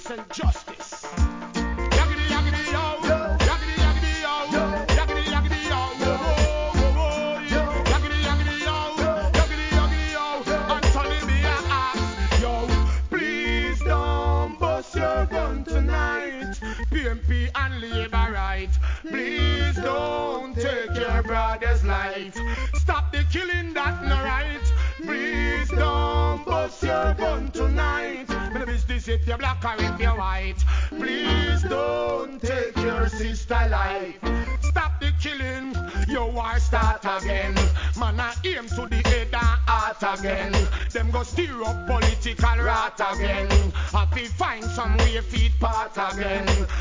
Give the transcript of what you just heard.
peace and justice. Yaggedy, yaggedy, yo. Yaggedy, yaggedy, yo. Yaggedy, yaggedy, yo. Whoa, whoa, whoa, yo. Yaggedy, yaggedy, yo. Yaggedy, yaggedy, yo. Anthony B. asked, yo, please don't bust your gun tonight. PMP and labor right. Please don't take your brother's life. Stop the killing, that no right. Please don't bust your gun tonight. Me no business if you're black or if you're white. Please don't take your sister life. Stop the killing, your war start again. Man I aim to the head and heart again. Them go stir up political rot again. Happy find some way feet part again.